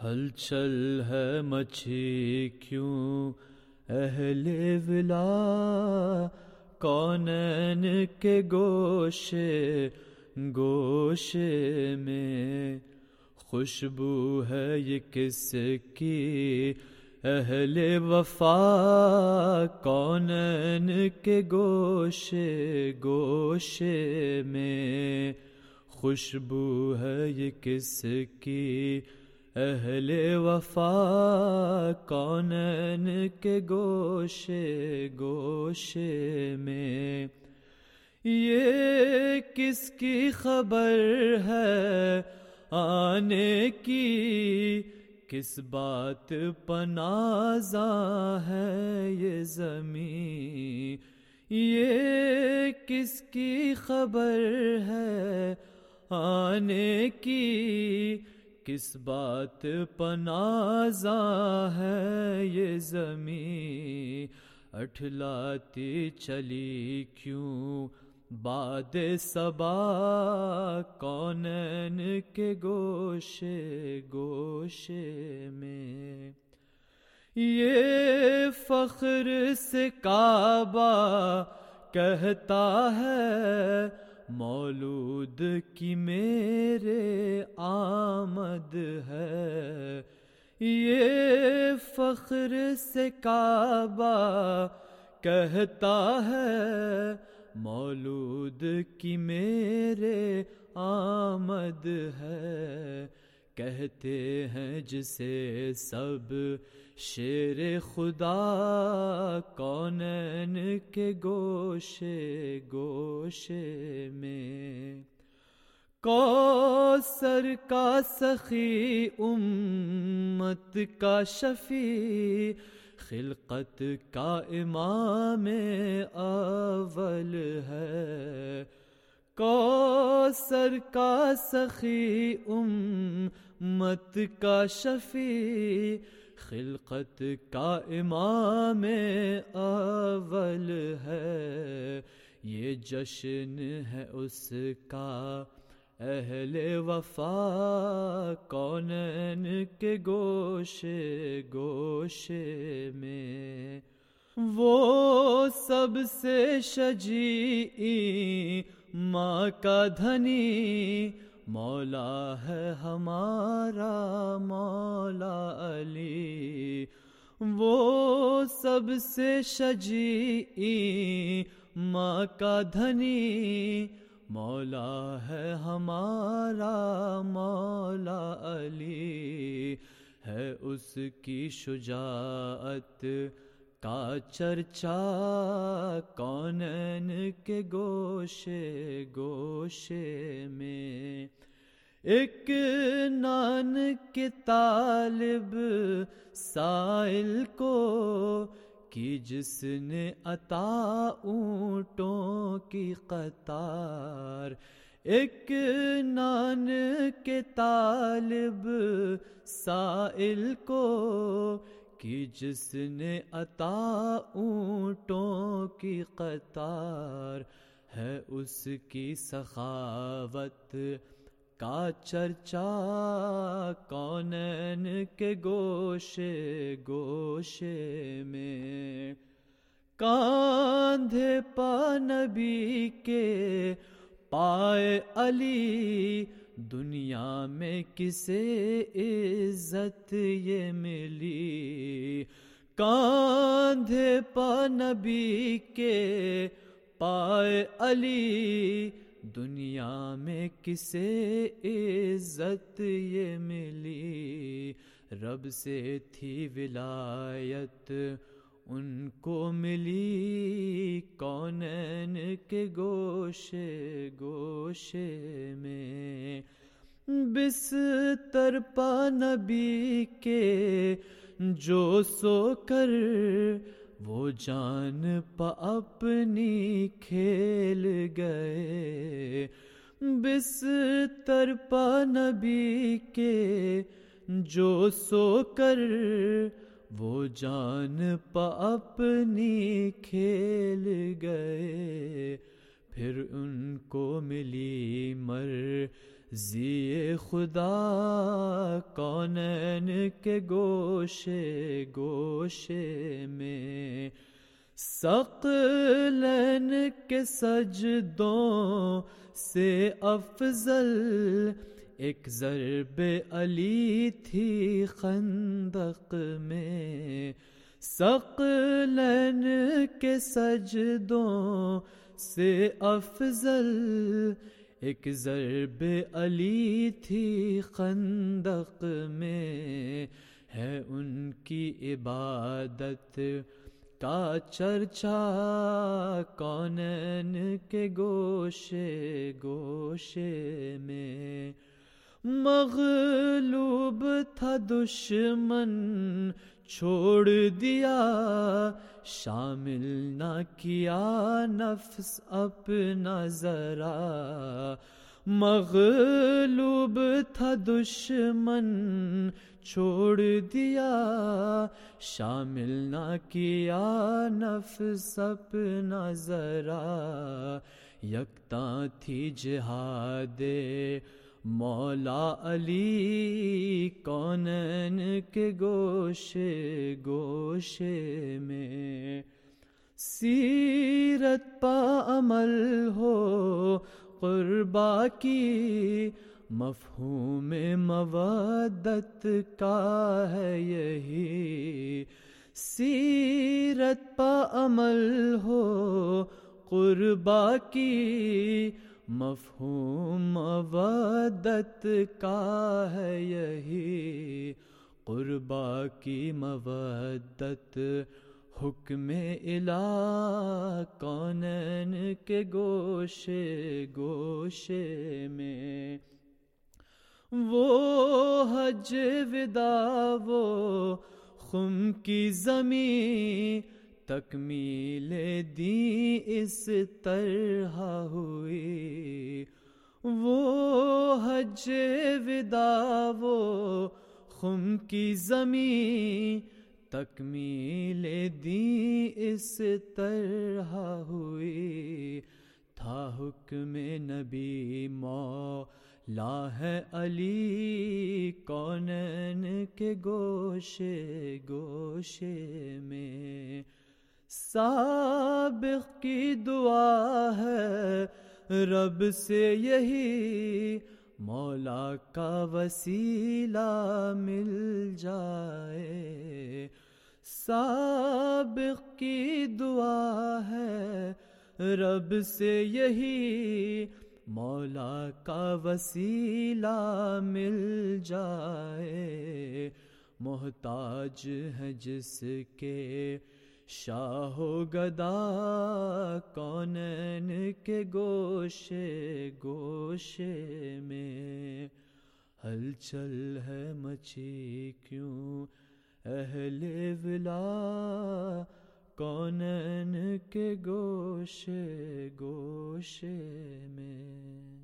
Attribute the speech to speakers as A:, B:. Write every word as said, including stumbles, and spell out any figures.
A: ہلچل ہے مچھی کیوں اہل ولا، کونین کے گوشے گوشے میں خوشبو ہے یہ کس کی اہل وفا، کونین کے گوشے گوشے میں خوشبو ہے یہ کس کی اہل وفا، کونین کے گوشے گوشے میں یہ کس کی خبر ہے آنے کی، کس بات پنازاں ہے یہ زمین، یہ کس کی خبر ہے آنے کی، کس بات پنازاں ہے یہ زمین، اٹھلاتی چلی کیوں باد صبا، کونین کے گوشے گوشے میں یہ فخر سے کعبہ کہتا ہے مولود کی میرے آمد ہے، یہ فخر سے کعبہ کہتا ہے مولود کی میرے آمد ہے، کہتے ہیں جسے سب شیر خدا، کونین کے گوشے گوشے میں کوثر کا سخی امت کا شفیع، خلقت کا امام اول ہے، کوثر کا سخی امت کا شفیع، خلقت کا امام اول ہے، یہ جشن ہے اس کا اہل وفا، کونین کے گوشے گوشے میں وہ سب سے شجیع ماں کا دھنی، مولا ہے ہمارا مولا علی، وہ سب سے شجیع ماں کا دھنی، مولا ہے ہمارا مولا علی، ہے اس کی شجاعت کا چرچا، کونین کے گوشے گوشے میں ایک نان کے طالب سائل کو کی جس نے عطا اونٹوں کی قطار، ایک نان کے طالب سائل کو کی جس نے عطا اونٹوں کی قطار، ہے اس کی سخاوت کا چرچا، کونین کے گوشے گوشے میں کاندھے پا نبی کے پائے علی، دنیا میں کسے عزت یہ ملی، کاندھے پا نبی کے پائے علی، دنیا میں کسے عزت یہ ملی، رب سے تھی ولایت ان کو ملی، کونین کے گوشے گوشے میں بستر پا نبی کے جو سو کر، وہ جان پا اپنی کھیل گئے، بستر پا نبی کے جو سو کر، وہ جان پا اپنی کھیل گئے، پھر ان کو ملی مر ذی خدا کونین کے گوشے گوشے میں، ثقلین کے سجدوں سے افضل ایک ضرب علی تھی خندق میں، ثقلین کے سجدوں سے افضل ایک ضرب علی تھی خندق میں، ہے ان کی عبادت کا چرچا کونین کے گوشے گوشے میں، مغلوب تھا دشمن چھوڑ دیا، شامل نہ کیا نفس اپنا ذرا، مغلوب تھا دشمن چھوڑ دیا، شامل نہ کیا نفس اپنا ذرا، یکتاں تھی جہاد مولا علی کونین کے گوشے گوشے میں، سیرت پا عمل ہو قربا کی، مفہوم مودت کا ہے یہی، سیرت پا عمل ہو قربا کی، مفہوم مودت کا ہے یہی، قربا کی مودت حکم الہ کونین کے گوشے گوشے میں، وہ حج وداع وہ خم کی زمین، تکمیل دین اس طرح ہوئی، وہ حج وداع وہ خم کی زمین، تکمیل دین اس طرح ہوئی، تھا حکم نبی مولا ہے علی کونین کے گوشے گوشے میں، سابق کی دعا ہے رب سے یہی، مولا کا وسیلہ مل جائے، سابق کی دعا ہے رب سے یہی، مولا کا وسیلہ مل جائے، محتاج ہے جس کے شاہ و گدا کونین کے گوشے گوشے میں، ہلچل ہے مچی کیوں اہل ولا کونین کے گوشے گوشے میں۔